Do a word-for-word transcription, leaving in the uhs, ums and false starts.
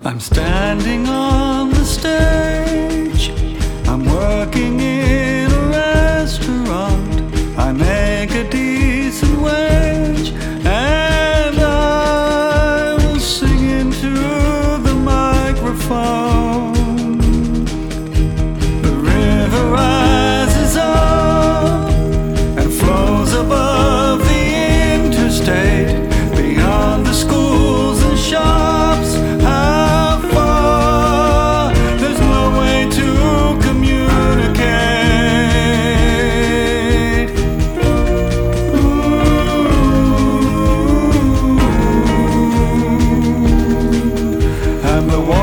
I'm standing on the stage. I'm working in a restaurant. I make a decent wage, and I will sing into the microphone. The river rises up and flows above the interstate, beyond the schools and shops. How far? There's no way to communicate. Ooh. And the